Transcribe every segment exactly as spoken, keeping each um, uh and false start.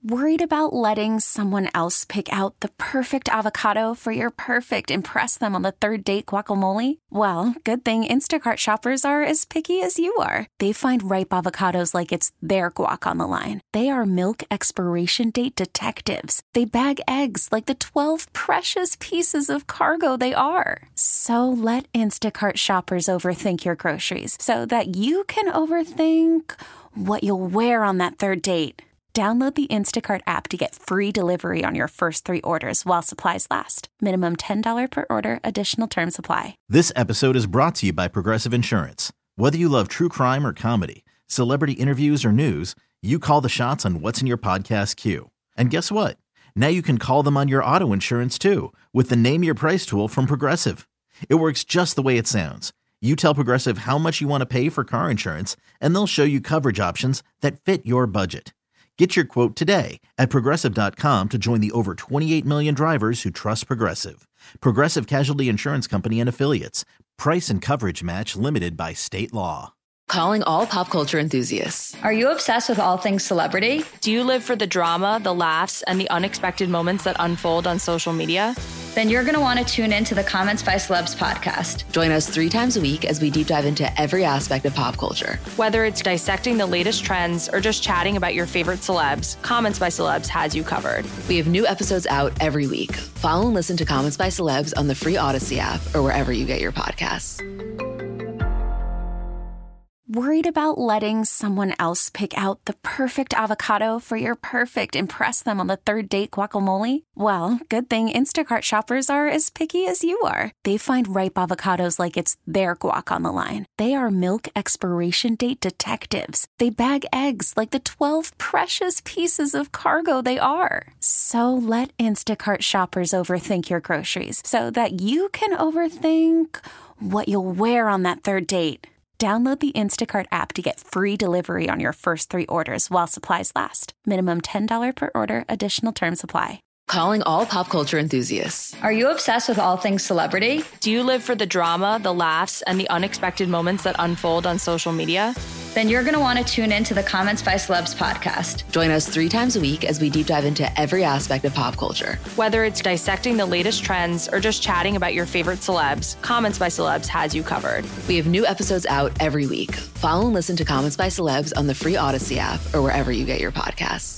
Worried about letting someone else pick out the perfect avocado for your perfect impress them on the third date guacamole? Well, good thing Instacart shoppers are as picky as you are. They find ripe avocados like it's their guac on the line. They are milk expiration date detectives. They bag eggs like the twelve precious pieces of cargo they are. So let Instacart shoppers overthink your groceries so that you can overthink what you'll wear on that third date. Download the Instacart app to get free delivery on your first three orders while supplies last. Minimum ten dollars per order. Additional terms apply. This episode is brought to you by Progressive Insurance. Whether you love true crime or comedy, celebrity interviews or news, you call the shots on what's in your podcast queue. And guess what? Now you can call them on your auto insurance too with the Name Your Price tool from Progressive. It works just the way it sounds. You tell Progressive how much you want to pay for car insurance, and they'll show you coverage options that fit your budget. Get your quote today at Progressive dot com to join the over twenty-eight million drivers who trust Progressive. Progressive Casualty Insurance Company and Affiliates. Price and coverage match limited by state law. Calling all pop culture enthusiasts. Are you obsessed with all things celebrity? Do you live for the drama, the laughs, and the unexpected moments that unfold on social media? Then you're going to want to tune in to the Comments by Celebs podcast. Join us three times a week as we deep dive into every aspect of pop culture. Whether it's dissecting the latest trends or just chatting about your favorite celebs, Comments by Celebs has you covered. We have new episodes out every week. Follow and listen to Comments by Celebs on the free Odyssey app or wherever you get your podcasts. Worried about letting someone else pick out the perfect avocado for your perfect impress them on the third date guacamole? Well, good thing Instacart shoppers are as picky as you are. They find ripe avocados like it's their guac on the line. They are milk expiration date detectives. They bag eggs like the twelve precious pieces of cargo they are. So let Instacart shoppers overthink your groceries so that you can overthink what you'll wear on that third date. Download the Instacart app to get free delivery on your first three orders while supplies last. Minimum ten dollars per order. Additional terms apply. Calling all pop culture enthusiasts. Are you obsessed with all things celebrity? Do you live for the drama, the laughs, and the unexpected moments that unfold on social media? Then you're going to want to tune in to the Comments by Celebs podcast. Join us three times a week as we deep dive into every aspect of pop culture. Whether it's dissecting the latest trends or just chatting about your favorite celebs, Comments by Celebs has you covered. We have new episodes out every week. Follow and listen to Comments by Celebs on the free Odyssey app or wherever you get your podcasts.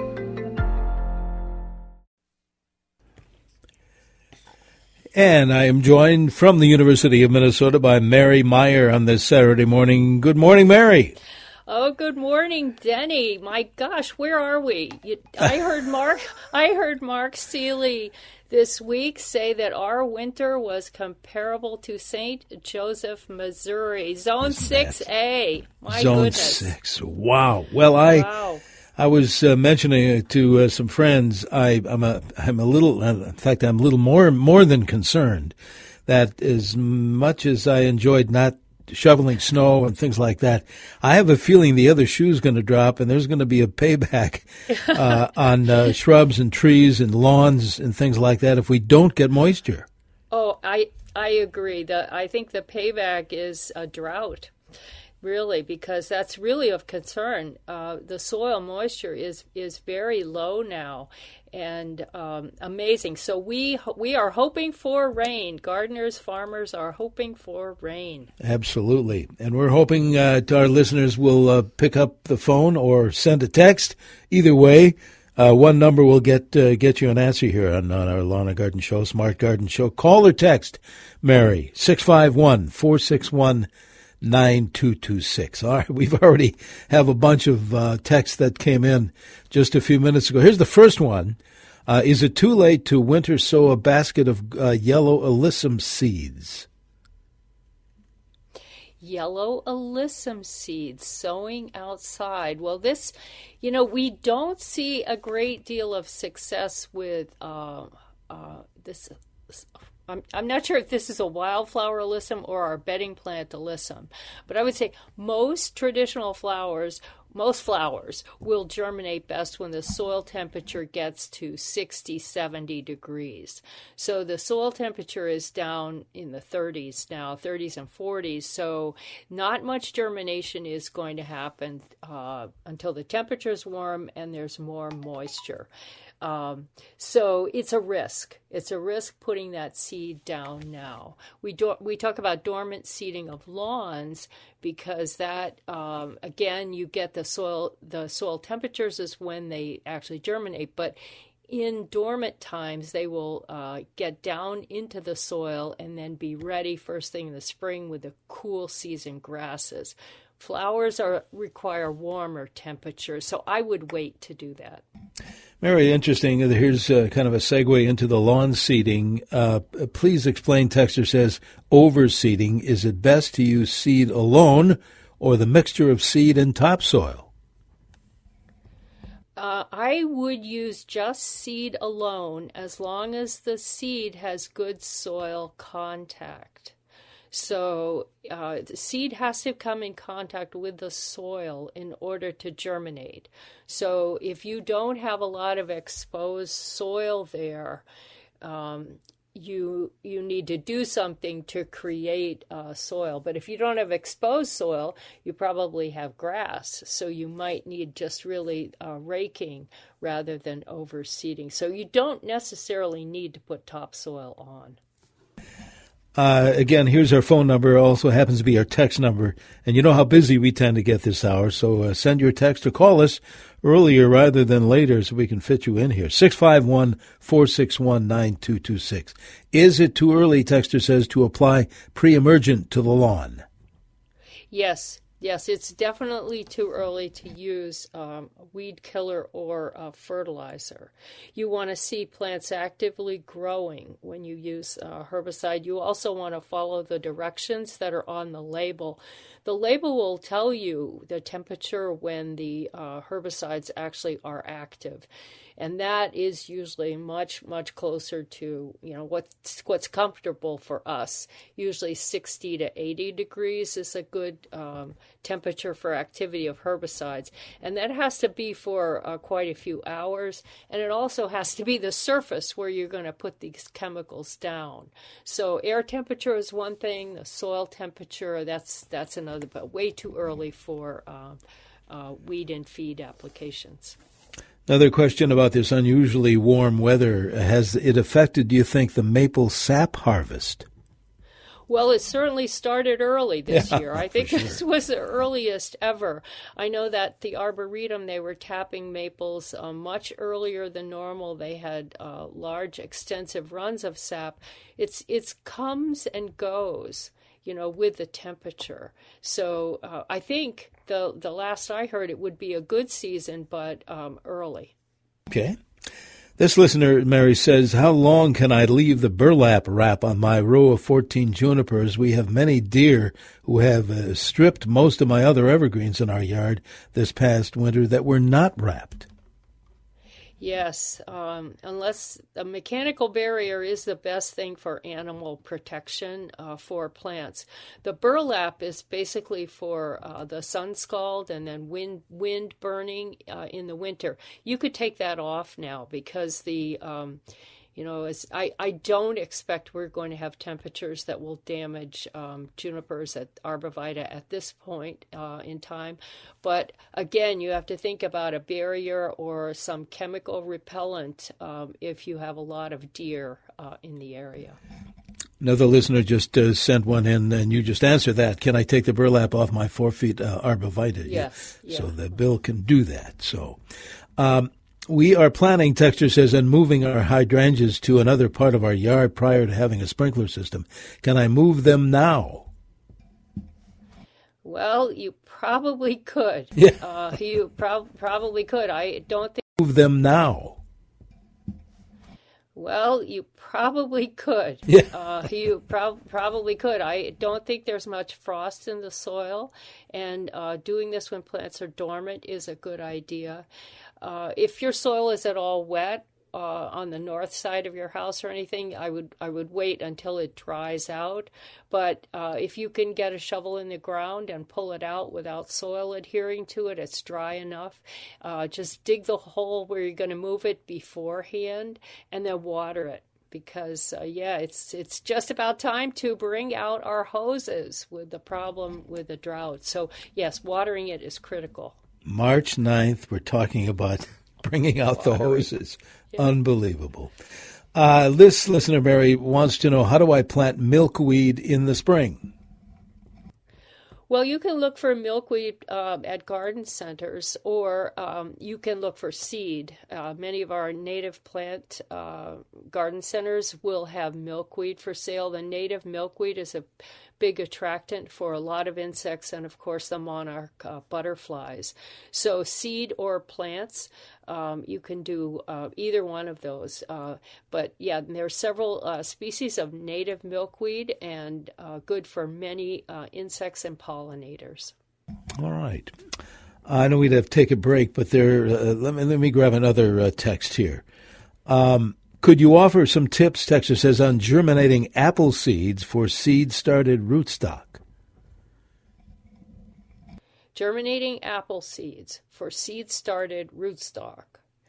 And I am joined from the University of Minnesota by Mary Meyer on this Saturday morning. Good morning, Mary. Oh, good morning, Denny. My gosh, where are we? You, I heard Mark. I heard Mark Seeley this week say that our winter was comparable to Saint Joseph, Missouri, Zone Six A. My Zone goodness. Six. Wow. Well, I. Wow. I was uh, mentioning it to uh, some friends. I, I'm a, I'm a little, uh, in fact, I'm a little more, more than concerned that as much as I enjoyed not shoveling snow and things like that, I have a feeling the other shoe's going to drop, and there's going to be a payback uh, on uh, shrubs and trees and lawns and things like that if we don't get moisture. Oh, I I agree. The I think the payback is a drought. Really, because that's really of concern. Uh, the soil moisture is is very low now, and um, amazing. So we we are hoping for rain. Gardeners, farmers are hoping for rain. Absolutely, and we're hoping uh, our listeners will uh, pick up the phone or send a text. Either way, uh, one number will get uh, get you an answer here on, on our Lawn and Garden Show, Smart Garden Show. Call or text, Mary, six five one, four six one, nine two two six. All right, we've already have a bunch of uh, texts that came in just a few minutes ago. Here's the first one. Uh, is it too late to winter sow a basket of uh, yellow alyssum seeds? Yellow alyssum seeds sowing outside. Well, this, you know, we don't see a great deal of success with uh, uh, this. I'm, I'm not sure if this is a wildflower alyssum or our bedding plant alyssum, but I would say most traditional flowers most flowers will germinate best when the soil temperature gets to sixty, seventy degrees. So the soil temperature is down in the thirties now, thirties and forties. So not much germination is going to happen uh, until the temperature is warm and there's more moisture. Um, so it's a risk. It's a risk putting that seed down now. We do, we talk about dormant seeding of lawns because that, um, again, you get the soil, the soil temperatures is when they actually germinate, but in dormant times, they will uh, get down into the soil and then be ready first thing in the spring with the cool season grasses. Flowers are require warmer temperatures, so I would wait to do that. Very interesting. Here's uh, kind of a segue into the lawn seeding. Uh, please explain, texter says, overseeding. Is it best to use seed alone or the mixture of seed and topsoil? Uh, I would use just seed alone as long as the seed has good soil contact. So uh, the seed has to come in contact with the soil in order to germinate. So if you don't have a lot of exposed soil there, um, you you need to do something to create uh, soil. But if you don't have exposed soil, you probably have grass. So you might need just really uh, raking rather than overseeding. So you don't necessarily need to put topsoil on. Uh, again, here's our phone number. Also happens to be our text number. And you know how busy we tend to get this hour, so uh, send your text or call us earlier rather than later so we can fit you in here. six five one, four six one, nine two two six. Is it too early, texter says, to apply pre-emergent to the lawn? Yes. Yes, it's definitely too early to use um, weed killer or uh, fertilizer. You want to see plants actively growing when you use uh, herbicide. You also want to follow the directions that are on the label. The label will tell you the temperature when the uh, herbicides actually are active. And that is usually much, much closer to, you know, what's, what's comfortable for us. Usually sixty to eighty degrees is a good um, temperature for activity of herbicides. And that has to be for uh, quite a few hours. And it also has to be the surface where you're going to put these chemicals down. So air temperature is one thing. The soil temperature, that's, that's another, but way too early for uh, uh, weed and feed applications. Another question about this unusually warm weather. Has it affected, do you think, the maple sap harvest? Well, it certainly started early this yeah, year. I think sure. this was the earliest ever. I know that the Arboretum, they were tapping maples uh, much earlier than normal. They had uh, large, extensive runs of sap. It's it's comes and goes, you know, with the temperature. So uh, I think the the last I heard, it would be a good season, but um, early. Okay. This listener, Mary, says, how long can I leave the burlap wrap on my row of fourteen junipers? We have many deer who have uh, stripped most of my other evergreens in our yard this past winter that were not wrapped. Yes, um, unless a mechanical barrier is the best thing for animal protection uh, for plants. The burlap is basically for uh, the sun scald and then wind wind burning uh, in the winter. You could take that off now because the um, you know, as I, I don't expect we're going to have temperatures that will damage um, junipers at arborvitae at this point uh, in time. But again, you have to think about a barrier or some chemical repellent um, if you have a lot of deer uh, in the area. Another listener just uh, sent one in, and you just answered that. Can I take the burlap off my four-feet uh, arborvitae? Yes. Yeah. So yeah. the bill can do that. So um, we are planning, texture says, and moving our hydrangeas to another part of our yard prior to having a sprinkler system. Can I move them now? Well, you probably could. Yeah. Uh, you prob- probably could. I don't think. Move them now. Well, you probably could. Yeah. Uh, you prob- probably could. I don't think there's much frost in the soil, and uh, doing this when plants are dormant is a good idea. Uh, if your soil is at all wet, uh, on the north side of your house or anything, I would I would wait until it dries out. But uh, if you can get a shovel in the ground and pull it out without soil adhering to it, it's dry enough. Uh, just dig the hole where you're going to move it beforehand, and then water it. Because, uh, yeah, it's it's just about time to bring out our hoses with the problem with the drought. So, yes, watering it is critical. March ninth, we're talking about bringing out watering. the hoses. Yeah. Unbelievable. Uh, this listener, Mary, wants to know, how do I plant milkweed in the spring? Well, you can look for milkweed uh, at garden centers, or um, you can look for seed. Uh, many of our native plant uh, garden centers will have milkweed for sale. The native milkweed is a big attractant for a lot of insects and, of course, the monarch uh, butterflies. So seed or plants, um, you can do uh, either one of those. Uh, but, yeah, there are several uh, species of native milkweed and uh, good for many uh, insects and pollinators. All right. I know we'd have to take a break, but there. Uh, let me let me grab another uh, text here. Um, Could you offer some tips, Texter says, on germinating apple seeds for seed-started rootstock? Germinating apple seeds for seed-started rootstock.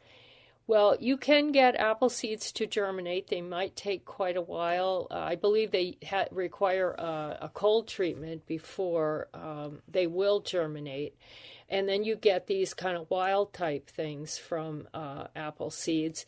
Well, you can get apple seeds to germinate. They might take quite a while. Uh, I believe they ha- require uh, a cold treatment before um, they will germinate. And then you get these kind of wild-type things from uh, apple seeds.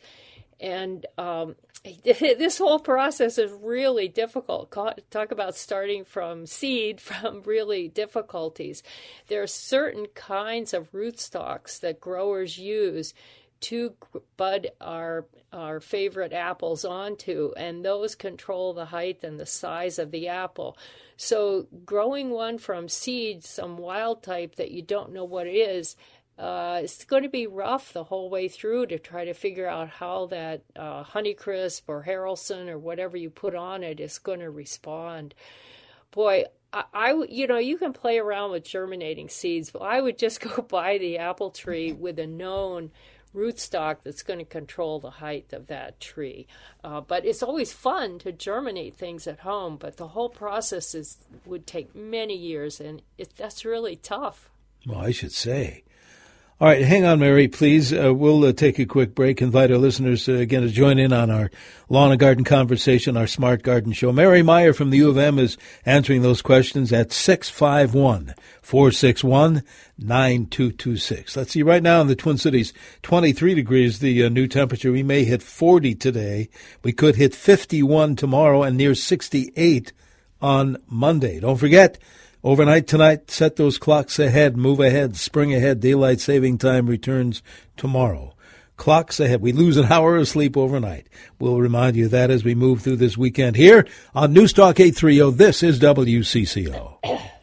And um, this whole process is really difficult. Talk about starting from seed, from really difficulties. There are certain kinds of rootstocks that growers use to bud our our favorite apples onto, and those control the height and the size of the apple. So growing one from seed, some wild type that you don't know what it is, Uh, it's going to be rough the whole way through to try to figure out how that uh, Honeycrisp or Haralson or whatever you put on it is going to respond. Boy, I, I, you know, you can play around with germinating seeds, but I would just go buy the apple tree with a known rootstock that's going to control the height of that tree. Uh, but it's always fun to germinate things at home, but the whole process is would take many years, and it, that's really tough. Well, I should say. All right, hang on, Mary, please. Uh, we'll uh, take a quick break. Invite our listeners, uh, again, to join in on our lawn and garden conversation, our Smart Garden Show. Mary Meyer from the U of M is answering those questions at six five one, four six one, nine two two six. Let's see, right now in the Twin Cities, twenty-three degrees, the uh, new temperature. We may hit forty today. We could hit fifty-one tomorrow and near sixty-eight on Monday. Don't forget, overnight tonight, set those clocks ahead, move ahead, spring ahead. Daylight saving time returns tomorrow. Clocks ahead. We lose an hour of sleep overnight. We'll remind you of that as we move through this weekend here on Newstalk eight thirty. This is W C C O.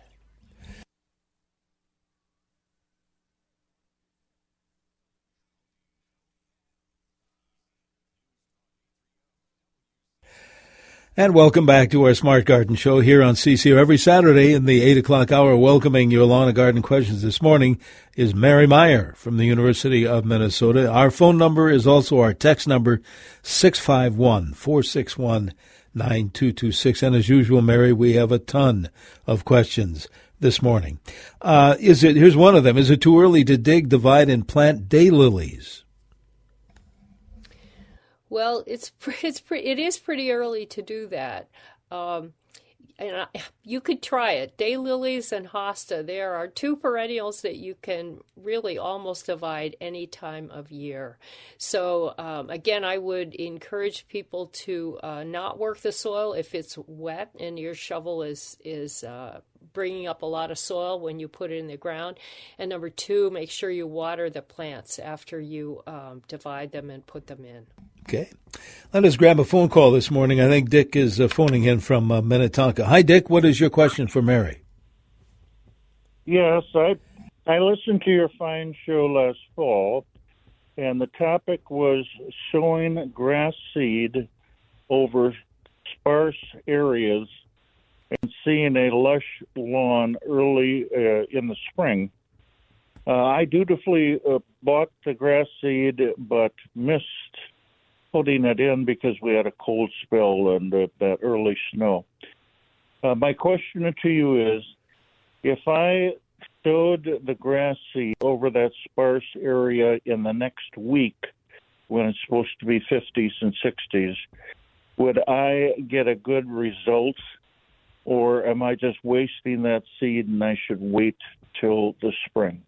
And welcome back to our Smart Garden Show here on C C O. Every Saturday in the eight o'clock hour, welcoming your lawn and garden questions this morning is Mary Meyer from the University of Minnesota. Our phone number is also our text number, six five one, four six one, nine two two six. And as usual, Mary, we have a ton of questions this morning. Uh, is it? Here's one of them. Is it too early to dig, divide, and plant daylilies? Well, it's it's pre- it is pretty early to do that. Um, and I, you could try it. Daylilies and hosta, there are two perennials that you can really almost divide any time of year. So, um, again, I would encourage people to uh, not work the soil if it's wet and your shovel is, is uh, bringing up a lot of soil when you put it in the ground. And number two, make sure you water the plants after you um, divide them and put them in. Okay. Let us grab a phone call this morning. I think Dick is uh, phoning in from uh, Minnetonka. Hi, Dick. What is your question for Mary? Yes, I I listened to your fine show last fall, and the topic was sowing grass seed over sparse areas and seeing a lush lawn early uh, in the spring. Uh, I dutifully uh, bought the grass seed but missed putting it in because we had a cold spell and uh, that early snow. Uh, my question to you is, if I sowed the grass seed over that sparse area in the next week when it's supposed to be fifties and sixties, would I get a good result, or am I just wasting that seed and I should wait till the spring?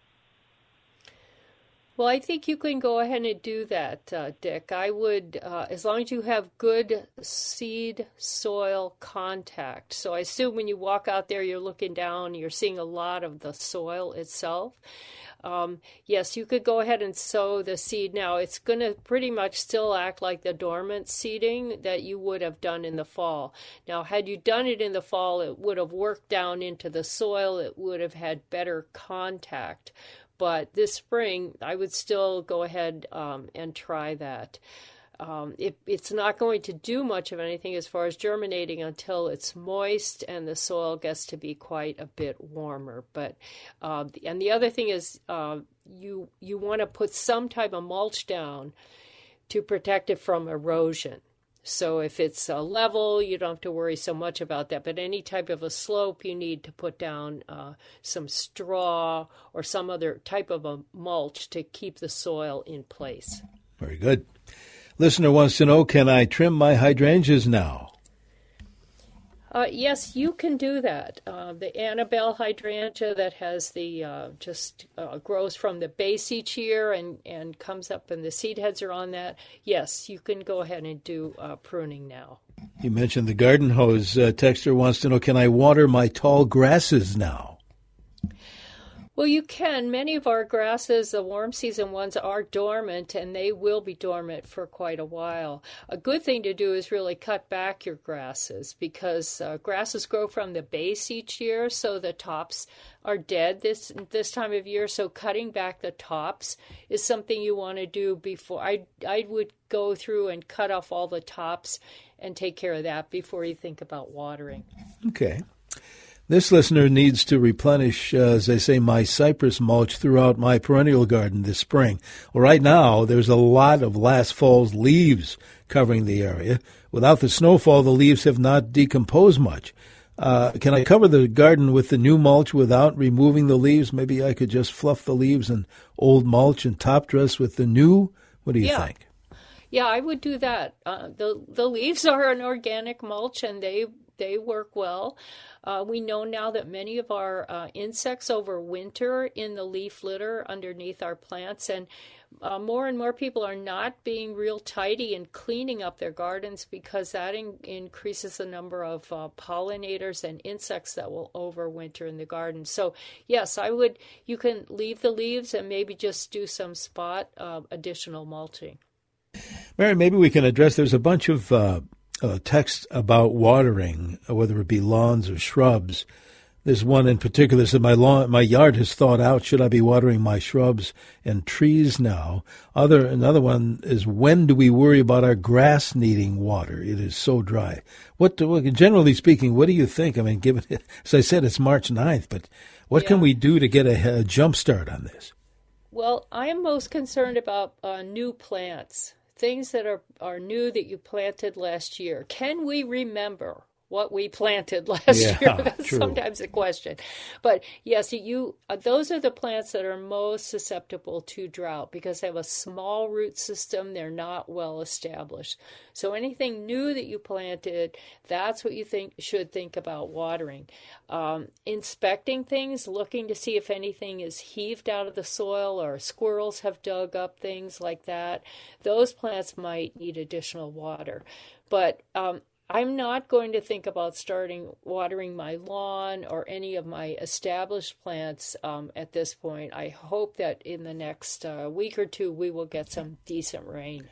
Well, I think you can go ahead and do that, uh, Dick. I would, uh, as long as you have good seed-soil contact. So I assume when you walk out there, you're looking down, you're seeing a lot of the soil itself. Um, yes, you could go ahead and sow the seed now. It's going to pretty much still act like the dormant seeding that you would have done in the fall. Now, had you done it in the fall, it would have worked down into the soil. It would have had better contact. But this spring, I would still go ahead um, and try that. Um, it, it's not going to do much of anything as far as germinating until it's moist and the soil gets to be quite a bit warmer. But uh, and the other thing is uh, you you want to put some type of mulch down to protect it from erosion. So if it's a level, you don't have to worry so much about that. But any type of a slope, you need to put down uh, some straw or some other type of a mulch to keep the soil in place. Very good. Listener wants to know, can I trim my hydrangeas now? Uh, yes, you can do that. Uh, the Annabelle hydrangea that has the uh, just uh, grows from the base each year and, and comes up and the seed heads are on that. Yes, you can go ahead and do uh, pruning now. You mentioned the garden hose. Uh, Texter wants to know, can I water my tall grasses now? Well, you can. Many of our grasses, the warm season ones, are dormant, and they will be dormant for quite a while. A good thing to do is really cut back your grasses because uh, grasses grow from the base each year, so the tops are dead this this time of year. So cutting back the tops is something you want to do before. I I would go through and cut off all the tops and take care of that before you think about watering. Okay. This listener needs to replenish, uh, as they say, my cypress mulch throughout my perennial garden this spring. Well, right now, there's a lot of last fall's leaves covering the area. Without the snowfall, the leaves have not decomposed much. Uh, can I cover the garden with the new mulch without removing the leaves? Maybe I could just fluff the leaves and old mulch and top dress with the new. What do you yeah. think? Yeah, I would do that. Uh, the the leaves are an organic mulch, and they they work well. Uh, we know now that many of our uh, insects overwinter in the leaf litter underneath our plants, and uh, more and more people are not being real tidy and cleaning up their gardens because that in- increases the number of uh, pollinators and insects that will overwinter in the garden. So yes, I would. You can leave the leaves and maybe just do some spot uh, additional mulching. Mary, maybe we can address. There's a bunch of uh, uh, text about watering, whether it be lawns or shrubs. There's one in particular that said, my lawn, my yard has thawed out. Should I be watering my shrubs and trees now? Other Another one is, when do we worry about our grass needing water? It is so dry. What, do, generally speaking, what do you think? I mean, given, as I said, it's March ninth, but what yeah. can we do to get a, a jump start on this? Well, I am most concerned about uh, new plants. Things that are, are new that you planted last year. Can we remember what we planted last yeah, year? That's true. sometimes a question. But yes, you uh, those are the plants that are most susceptible to drought because they have a small root system. They're not well established. So anything new that you planted, that's what you think should think about watering. Um, inspecting things, looking to see if anything is heaved out of the soil or squirrels have dug up things like that. Those plants might need additional water. But um, I'm not going to think about starting watering my lawn or any of my established plants um, at this point. I hope that in the next uh, week or two we will get some decent rain.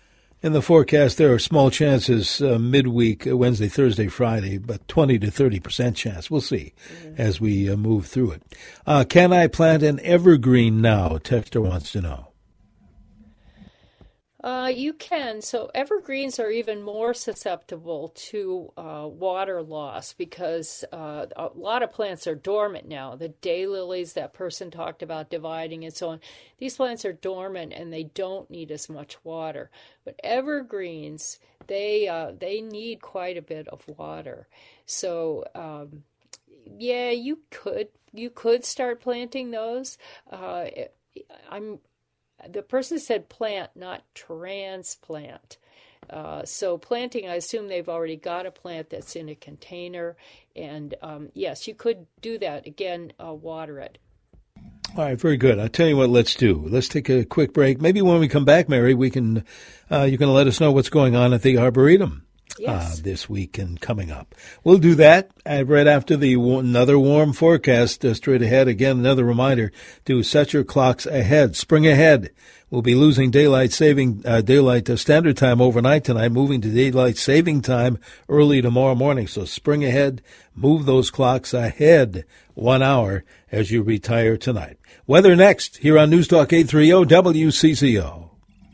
In the forecast, there are small chances uh, midweek, uh, Wednesday, Thursday, Friday, but twenty to thirty percent chance. We'll see mm-hmm. as we uh, move through it. Uh, can I plant an evergreen now? Texter wants to know. Uh, you can. So evergreens are even more susceptible to uh, water loss because uh, a lot of plants are dormant now. The daylilies that person talked about dividing and so on, these plants are dormant and they don't need as much water. But evergreens, they uh, they need quite a bit of water. So um, yeah, you could you could start planting those. Uh, I'm. The person said plant, not transplant. Uh, so planting, I assume they've already got a plant that's in a container. And um, yes, you could do that. Again, uh, water it. All right, very good. I'll tell you what, let's do. Let's take a quick break. Maybe when we come back, Mary, we can uh, you can let us know what's going on at the Arboretum. Yes. Uh, this week and coming up. We'll do that uh, right after the another warm forecast uh, straight ahead. Again, another reminder to set your clocks ahead. Spring ahead. We'll be losing daylight saving uh, daylight uh, standard time overnight tonight, moving to daylight saving time early tomorrow morning. So spring ahead. Move those clocks ahead one hour as you retire tonight. Weather next here on News Talk eight thirty W C C O.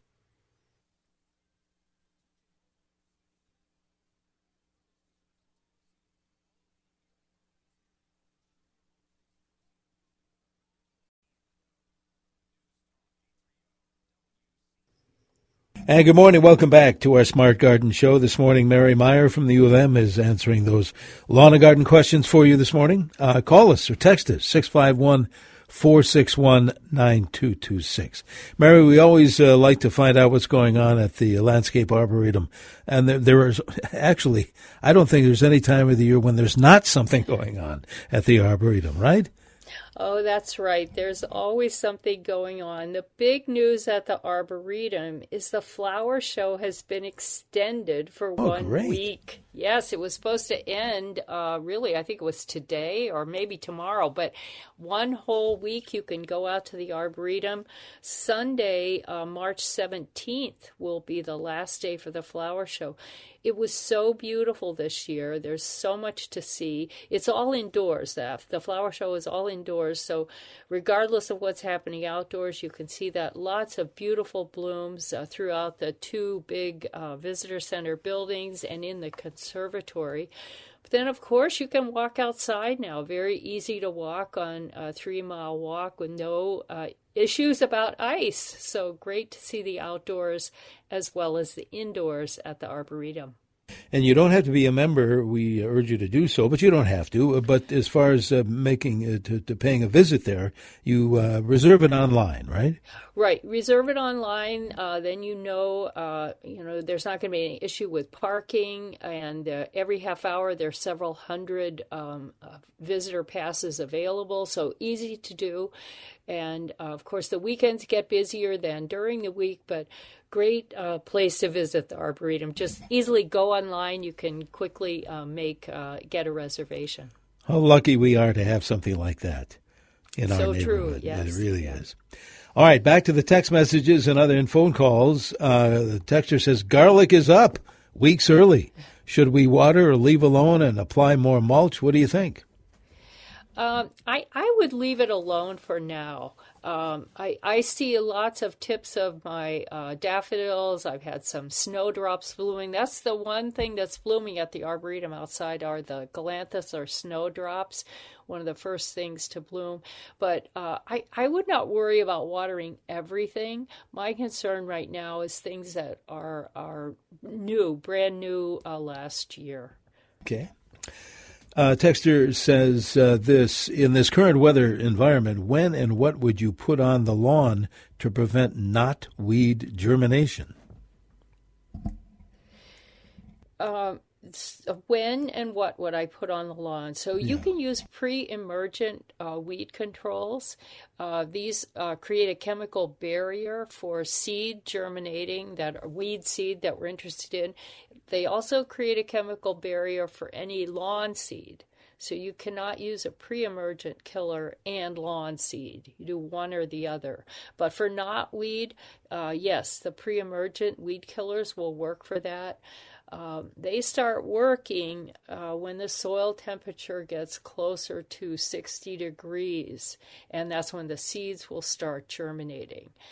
And good morning. Welcome back to our Smart Garden Show. This morning, Mary Meyer from the U of M is answering those lawn and garden questions for you this morning. Uh, call us or text us, six five one, four six one, nine two two six. Mary, we always uh, like to find out what's going on at the Landscape Arboretum. And there, there is actually, I don't think there's any time of the year when there's not something going on at the Arboretum, right? Oh, that's right. There's always something going on. The big news at the Arboretum is the flower show has been extended for oh, one great. week. Yes, it was supposed to end, uh, really, I think it was today or maybe tomorrow, but one whole week you can go out to the Arboretum. Sunday, uh, March seventeenth, will be the last day for the flower show. It was so beautiful this year. There's so much to see. It's all indoors. The, the flower show is all indoors. So regardless of what's happening outdoors, you can see that lots of beautiful blooms uh, throughout the two big uh, visitor center buildings and in the conservatory. But then, of course, you can walk outside now. Very easy to walk on a three-mile walk with no uh, issues about ice. So great to see the outdoors as well as the indoors at the Arboretum. And you don't have to be a member. We urge you to do so, but you don't have to. But as far as uh, making uh, to, to paying a visit there, you uh, reserve it online, right? Right. Reserve it online. Uh, then you know, uh, you know, there's not going to be any issue with parking. And uh, every half hour, there's several hundred um, uh, visitor passes available. So easy to do. And uh, of course, the weekends get busier than during the week, but great uh, place to visit the Arboretum. Just easily go online. You can quickly uh, make uh, get a reservation. How lucky we are to have something like that in so our neighborhood. True, yes. It really yeah. is. All right, back to the text messages and other phone calls. Uh, the texter says, garlic is up weeks early. Should we water or leave alone and apply more mulch? What do you think? Um, I, I would leave it alone for now. Um, I, I see lots of tips of my uh, daffodils. I've had some snowdrops blooming. That's the one thing that's blooming at the Arboretum outside are the galanthus or snowdrops, one of the first things to bloom. But uh, I, I would not worry about watering everything. My concern right now is things that are, are new, brand new uh, last year. Okay. Uh, texter says uh, this, in this current weather environment, when and what would you put on the lawn to prevent knotweed germination? Um, when and what would I put on the lawn? So you Yeah. can use pre-emergent uh, weed controls. Uh, these uh, create a chemical barrier for seed germinating, that weed seed that we're interested in. They also create a chemical barrier for any lawn seed. So you cannot use a pre-emergent killer and lawn seed. You do one or the other. But for knotweed, uh, yes, the pre-emergent weed killers will work for that. Um, they start working uh, when the soil temperature gets closer to sixty degrees, and that's when the seeds will start germinating.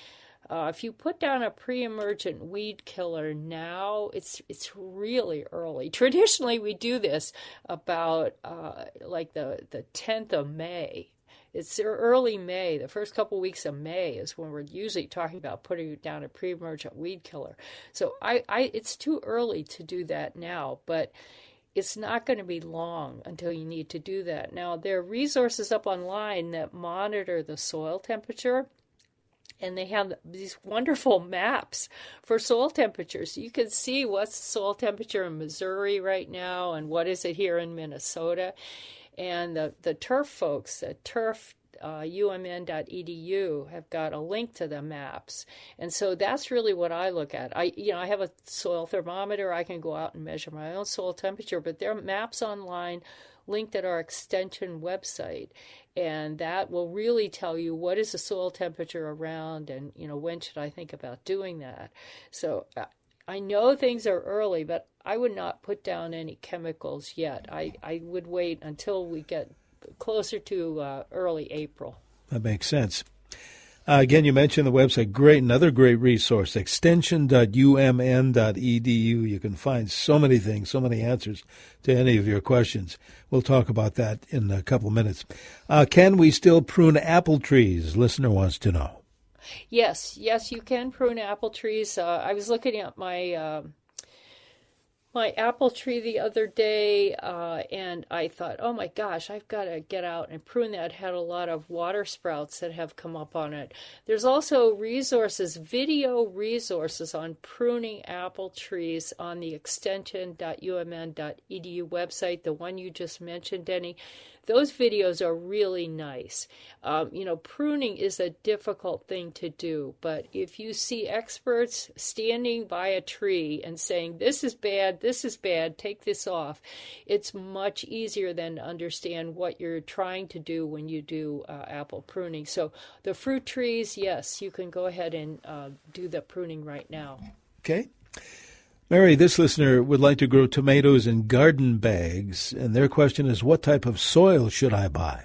Uh, if you put down a pre-emergent weed killer now, it's it's really early. Traditionally, we do this about uh, like the, the tenth of May. It's early May. The first couple weeks of May is when we're usually talking about putting down a pre-emergent weed killer. So I, I it's too early to do that now, but it's not going to be long until you need to do that. Now, there are resources up online that monitor the soil temperature, and they have these wonderful maps for soil temperatures. You can see what's the soil temperature in Missouri right now and what is it here in Minnesota. And the, the turf folks at turf uh, U M N dot E D U have got a link to the maps. And so that's really what I look at. I, you know, I have a soil thermometer. I can go out and measure my own soil temperature, but there are maps online linked at our extension website. And that will really tell you what is the soil temperature around and, you know, when should I think about doing that. So uh, I know things are early, but I would not put down any chemicals yet. I, I would wait until we get closer to uh, early April. That makes sense. Uh, again, you mentioned the website. Great, another great resource, extension dot U M N dot E D U. You can find so many things, so many answers to any of your questions. We'll talk about that in a couple of minutes. Uh, can we still prune apple trees? Listener wants to know. Yes, yes, you can prune apple trees. Uh, I was looking at my uh, my apple tree the other day, uh, and I thought, oh my gosh, I've got to get out and prune that. It had a lot of water sprouts that have come up on it. There's also resources, video resources on pruning apple trees on the extension dot U M N dot E D U website, the one you just mentioned, Denny. Those videos are really nice. Um, you know, pruning is a difficult thing to do, but if you see experts standing by a tree and saying, this is bad, this is bad, take this off, it's much easier than to understand what you're trying to do when you do uh, apple pruning. So the fruit trees, yes, you can go ahead and uh, do the pruning right now. Okay. Mary, this listener would like to grow tomatoes in garden bags, and their question is, what type of soil should I buy?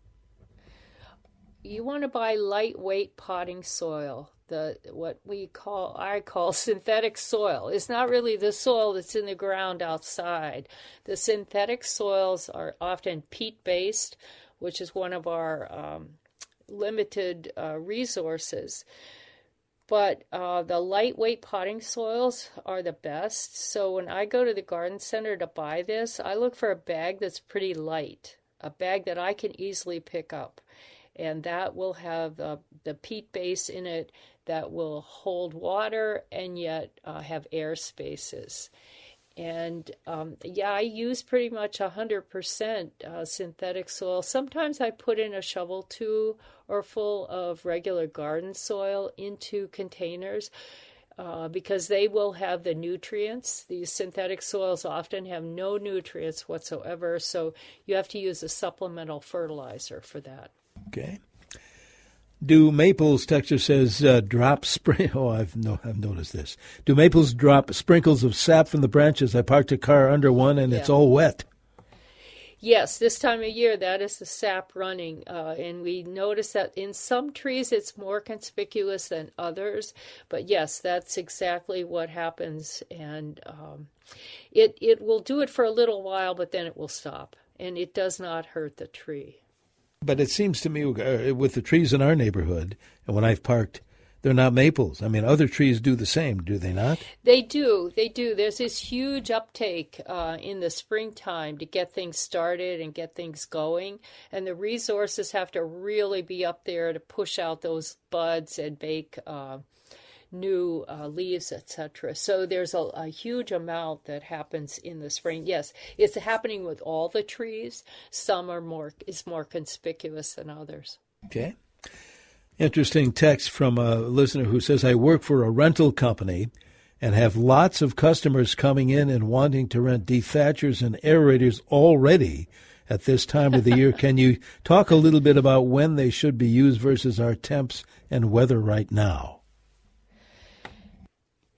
You want to buy lightweight potting soil, the what we call, I call synthetic soil. It's not really the soil that's in the ground outside. The synthetic soils are often peat-based, which is one of our um, limited uh, resources. But uh, the lightweight potting soils are the best. So when I go to the garden center to buy this, I look for a bag that's pretty light, a bag that I can easily pick up. And that will have uh, the peat base in it that will hold water and yet uh, have air spaces. And, um, yeah, I use pretty much one hundred percent uh, synthetic soil. Sometimes I put in a shovel two or full of regular garden soil into containers uh, because they will have the nutrients. These synthetic soils often have no nutrients whatsoever, so you have to use a supplemental fertilizer for that. Okay. Do maples, Texture says, uh, drop spring? Oh, I've no, I've noticed this. Do maples drop sprinkles of sap from the branches? I parked a car under one, and yeah. It's all wet. Yes, this time of year, that is the sap running, uh, and we notice that in some trees it's more conspicuous than others. But yes, that's exactly what happens, and um, it it will do it for a little while, but then it will stop, and it does not hurt the tree. But it seems to me, uh, with the trees in our neighborhood, and when I've parked, they're not maples. I mean, other trees do the same, do they not? They do. They do. There's this huge uptake uh, in the springtime to get things started and get things going. And the resources have to really be up there to push out those buds and make uh, new uh, leaves, et cetera. So there's a, a huge amount that happens in the spring. Yes, it's happening with all the trees. Some are more is more conspicuous than others. Okay. Interesting text from a listener who says, I work for a rental company and have lots of customers coming in and wanting to rent dethatchers and aerators already at this time of the year. Can you talk a little bit about when they should be used versus our temps and weather right now?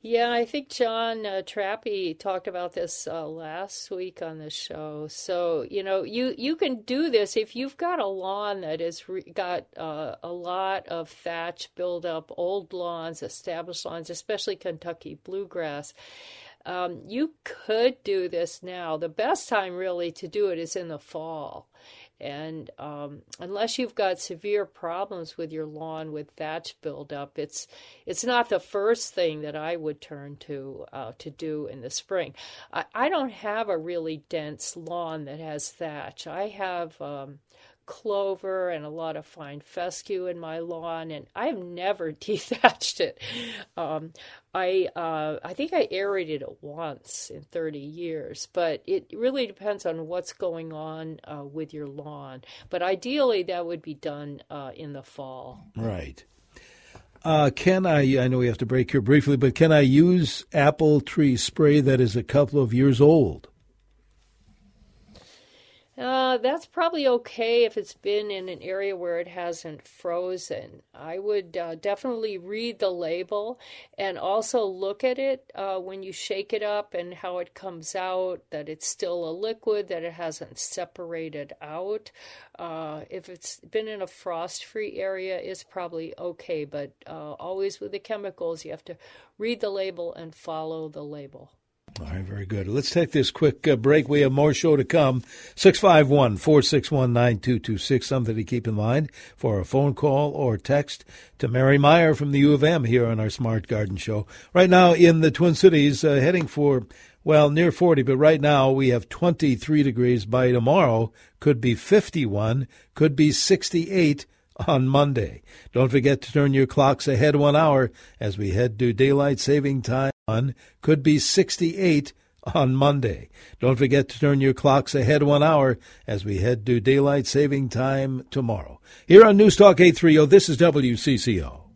Yeah, I think John uh, Trappy talked about this uh, last week on the show. So, you know, you, you can do this if you've got a lawn that has re- got uh, a lot of thatch buildup, old lawns, established lawns, especially Kentucky bluegrass. Um, you could do this now. The best time really to do it is in the fall. And um, unless you've got severe problems with your lawn with thatch buildup, it's it's not the first thing that I would turn to uh, to do in the spring. I, I don't have a really dense lawn that has thatch. I have um, clover and a lot of fine fescue in my lawn, and I have never dethatched it. Um, I uh, I think I aerated it once in thirty years, but it really depends on what's going on uh, with your lawn. But ideally, that would be done uh, in the fall. Right. Uh, can I, I know we have to break here briefly, but can I use apple tree spray that is a couple of years old? Uh, that's probably okay if it's been in an area where it hasn't frozen. I would uh, definitely read the label and also look at it uh, when you shake it up and how it comes out, that it's still a liquid, that it hasn't separated out. Uh, if it's been in a frost-free area, it's probably okay, but uh, always with the chemicals, you have to read the label and follow the label. All right, very good. Let's take this quick uh, break. We have more show to come. six five one, four six one, nine two two six, something to keep in mind for a phone call or text to Mary Meyer from the U of M here on our Smart Garden Show. Right now in the Twin Cities, uh, heading for, well, near forty, but right now we have twenty-three degrees. By tomorrow, could be fifty-one, could be sixty-eight on Monday. Don't forget to turn your clocks ahead one hour as we head to daylight saving time. On could be sixty-eight on Monday. Don't forget to turn your clocks ahead one hour as we head to daylight saving time tomorrow. Here on News Talk eight thirty, this is W C C O.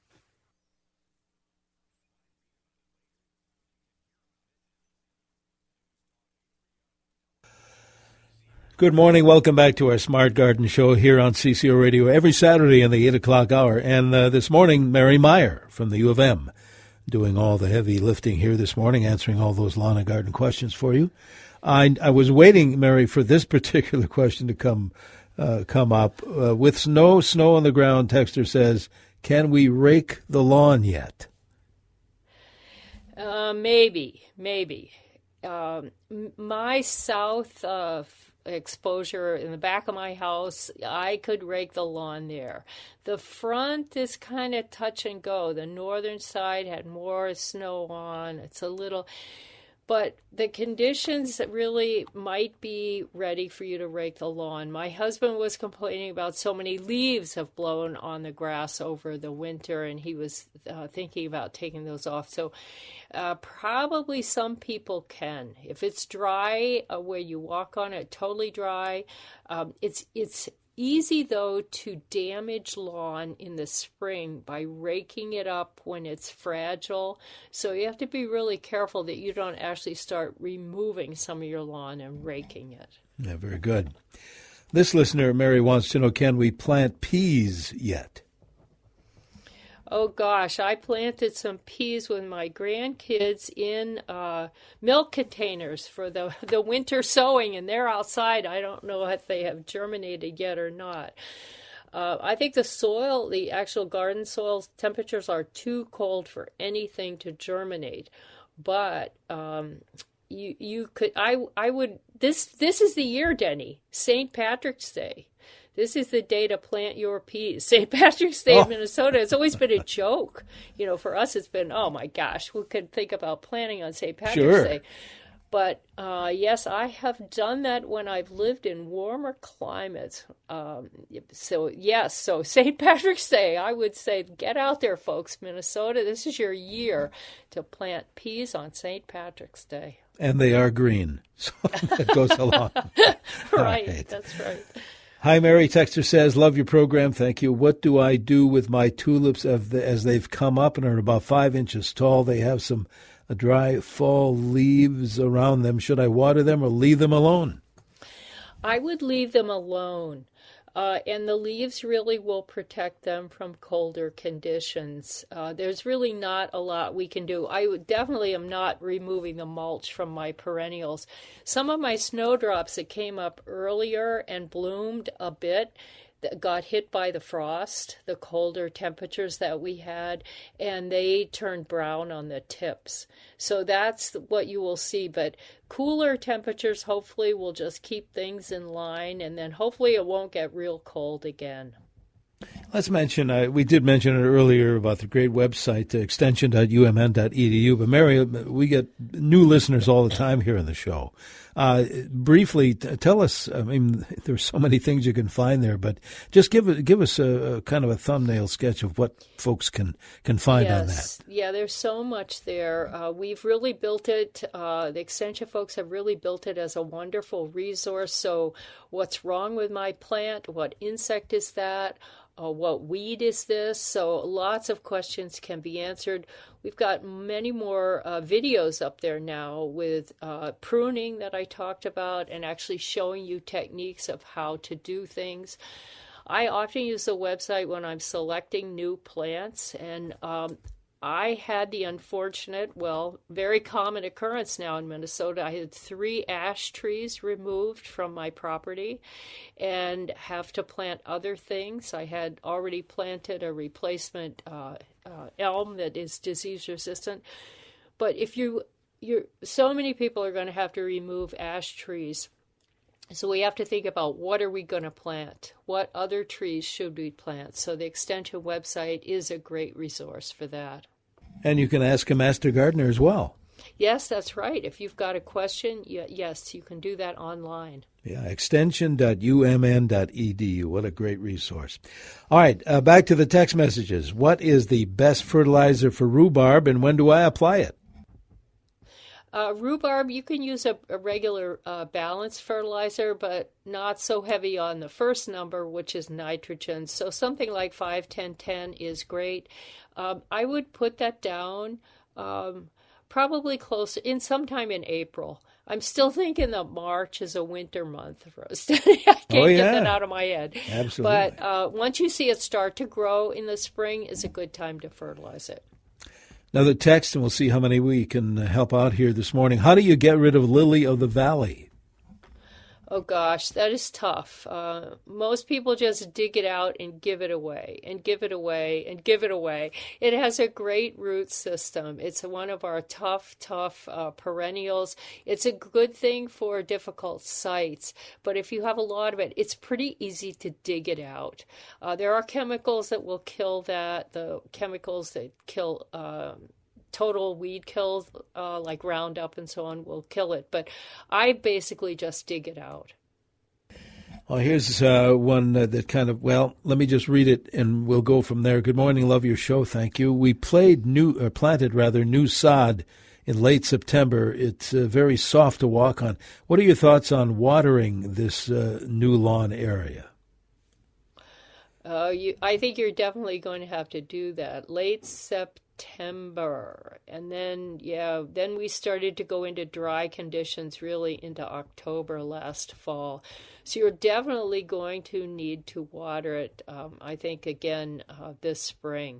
Good morning. Welcome back to our Smart Garden Show here on C C O Radio every Saturday in the eight o'clock hour. And uh, this morning, Mary Meyer from the U of M doing all the heavy lifting here this morning, answering all those lawn and garden questions for you. I, I was waiting, Mary, for this particular question to come uh, come up. Uh, with no snow on the ground, texter says, can we rake the lawn yet? Uh, maybe, maybe. Um, my south uh, exposure in the back of my house, I could rake the lawn there. The front is kind of touch and go. The northern side had more snow on. It's a little, but the conditions really might be ready for you to rake the lawn. My husband was complaining about so many leaves have blown on the grass over the winter, and he was uh, thinking about taking those off. So uh, probably some people can. If it's dry uh, where you walk on it, totally dry, um, it's it's easy, though, to damage lawn in the spring by raking it up when it's fragile. So you have to be really careful that you don't actually start removing some of your lawn and raking it. Yeah, very good. This listener, Mary, wants to know, can we plant peas yet? Oh, gosh, I planted some peas with my grandkids in uh, milk containers for the, the winter sowing, and they're outside. I don't know if they have germinated yet or not. Uh, I think the soil, the actual garden soil temperatures are too cold for anything to germinate. But um, you you could, I I would, this this is the year, Denny, Saint Patrick's Day. This is the day to plant your peas. Saint Patrick's Day oh. in Minnesota, it's always been a joke. You know, for us, it's been, oh, my gosh, who could think about planting on Saint Patrick's sure. Day? But, uh, yes, I have done that when I've lived in warmer climates. Um, so, yes, so Saint Patrick's Day, I would say, get out there, folks. Minnesota, this is your year to plant peas on Saint Patrick's Day. And they are green, so that goes along. right, right, that's right. Hi, Mary. Texter says, love your program. Thank you. What do I do with my tulips as they've come up and are about five inches tall? They have some dry fall leaves around them. Should I water them or leave them alone? I would leave them alone. Uh, and the leaves really will protect them from colder conditions. Uh, there's really not a lot we can do. I would definitely am not removing the mulch from my perennials. Some of my snowdrops that came up earlier and bloomed a bit got hit by the frost, the colder temperatures that we had, and they turned brown on the tips. So that's what you will see. But cooler temperatures hopefully will just keep things in line, and then hopefully it won't get real cold again. Let's mention, uh, we did mention it earlier about the great website, uh, extension dot u m n dot e d u. But Mary, we get new listeners all the time here on the show. Uh, briefly, t- tell us, I mean, there's so many things you can find there, but just give give us a, a kind of a thumbnail sketch of what folks can, can find yes. on that. Yeah, there's so much there. Uh, we've really built it, uh, the Extension folks have really built it as a wonderful resource. So what's wrong with my plant? What insect is that? Uh, what weed is this? So lots of questions can be answered. We've got many more uh, videos up there now with uh, pruning that I talked about and actually showing you techniques of how to do things. I often use the website when I'm selecting new plants, and um, I had the unfortunate, well, very common occurrence now in Minnesota. I had three ash trees removed from my property and have to plant other things. I had already planted a replacement uh, uh, elm that is disease resistant. But if you, you're, so many people are going to have to remove ash trees. So we have to think about what are we going to plant? What other trees should we plant? So the Extension website is a great resource for that. And you can ask a master gardener as well. Yes, that's right. If you've got a question, yes, you can do that online. Yeah, extension dot u m n dot e d u. What a great resource. All right, uh, back to the text messages. What is the best fertilizer for rhubarb, and when do I apply it? Uh, rhubarb, you can use a, a regular uh, balanced fertilizer, but not so heavy on the first number, which is nitrogen. So something like five ten ten is great. Um, I would put that down um, probably close in sometime in April. I'm still thinking that March is a winter month, Rose. I can't oh, yeah. get that out of my head. Absolutely. But uh, once you see it start to grow in the spring, is a good time to fertilize it. Another text, and we'll see how many we can help out here this morning. How do you get rid of lily of the valley? Oh, gosh, that is tough. Uh, most people just dig it out and give it away and give it away and give it away. It has a great root system. It's one of our tough, tough uh, perennials. It's a good thing for difficult sites, but if you have a lot of it, it's pretty easy to dig it out. Uh, there are chemicals that will kill that, the chemicals that kill um, total weed kills, uh, like Roundup and so on, will kill it. But I basically just dig it out. Well, here's uh, one uh, that kind of, well, let me just read it and we'll go from there. Good morning. Love your show. Thank you. We played new, or planted rather, new sod in late September. It's uh, very soft to walk on. What are your thoughts on watering this uh, new lawn area? Uh, you, I think you're definitely going to have to do that. Late September. And then, yeah, then we started to go into dry conditions really into October last fall. So you're definitely going to need to water it, um, I think, again, uh, this spring.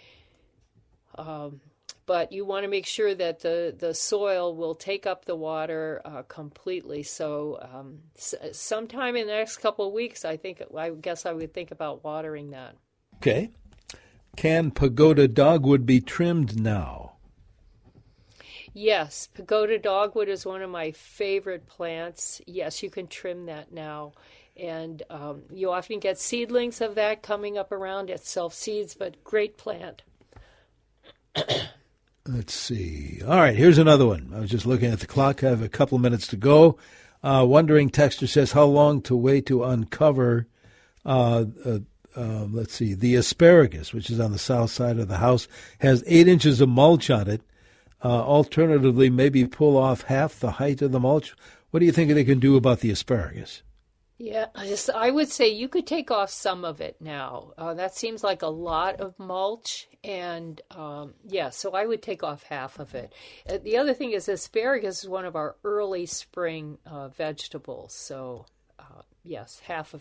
Um, but you want to make sure that the, the soil will take up the water uh, completely. So um, s- sometime in the next couple of weeks, I think, I guess I would think about watering that. Okay. Can pagoda dogwood be trimmed now? Yes, pagoda dogwood is one of my favorite plants. Yes, you can trim that now. And um, you often get seedlings of that coming up around. It self-seeds, but great plant. Let's see. All right, here's another one. I was just looking at the clock. I have a couple of minutes to go. Uh, wondering, texter says, how long to wait to uncover, uh, uh, uh, let's see, the asparagus, which is on the south side of the house, has eight inches of mulch on it. Uh, alternatively, maybe pull off half the height of the mulch. What do you think they can do about the asparagus? Yeah, I, just, I would say you could take off some of it now. Uh, that seems like a lot of mulch. And, um, yeah, so I would take off half of it. Uh, the other thing is asparagus is one of our early spring uh, vegetables. So, uh, yes, half of it.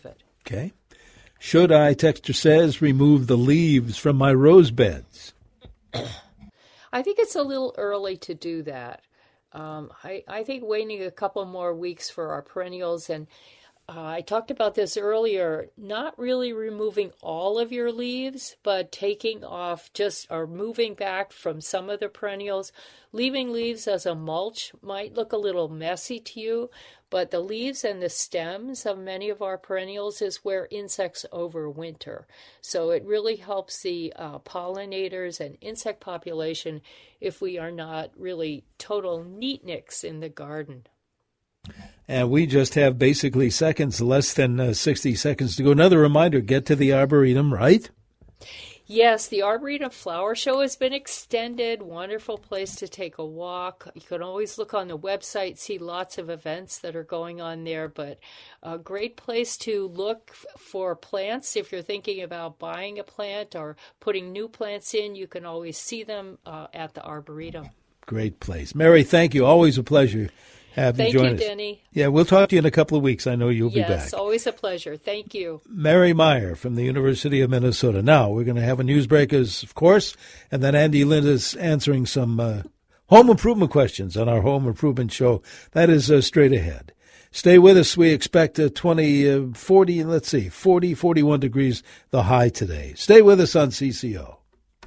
Okay. Should I, texter says, remove the leaves from my rose beds? I think it's a little early to do that. Um, I, I think waiting a couple more weeks for our perennials, and uh, I talked about this earlier, not really removing all of your leaves, but taking off just or moving back from some of the perennials. Leaving leaves as a mulch might look a little messy to you, but the leaves and the stems of many of our perennials is where insects overwinter. So it really helps the uh, pollinators and insect population if we are not really total neatniks in the garden. And we just have basically seconds, less than uh, sixty seconds to go. Another reminder, get to the Arboretum, right? Yes, the Arboretum Flower Show has been extended. Wonderful place to take a walk. You can always look on the website, see lots of events that are going on there, but a great place to look for plants. If you're thinking about buying a plant or putting new plants in, you can always see them uh, at the Arboretum. Great place. Mary, thank you. Always a pleasure. Have Thank you join you, us. Denny. Yeah, we'll talk to you in a couple of weeks. I know you'll yes, be back. Yes, always a pleasure. Thank you. Mary Meyer from the University of Minnesota. Now, we're going to have a newsbreakers, of course, and then Andy Linda's answering some uh, home improvement questions on our home improvement show. That is uh, straight ahead. Stay with us. We expect uh, twenty, uh, forty, let's see, forty, forty-one degrees the high today. Stay with us on C C O.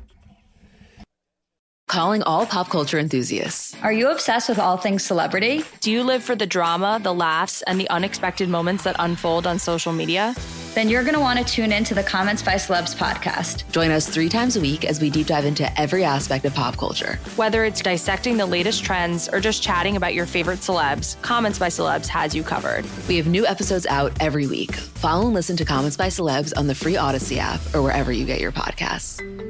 Calling all pop culture enthusiasts. Are you obsessed with all things celebrity? Do you live for the drama, the laughs, and the unexpected moments that unfold on social media? Then you're going to want to tune in to the Comments by Celebs podcast. Join us three times a week as we deep dive into every aspect of pop culture. Whether it's dissecting the latest trends or just chatting about your favorite celebs, Comments by Celebs has you covered. We have new episodes out every week. Follow and listen to Comments by Celebs on the free Odyssey app or wherever you get your podcasts.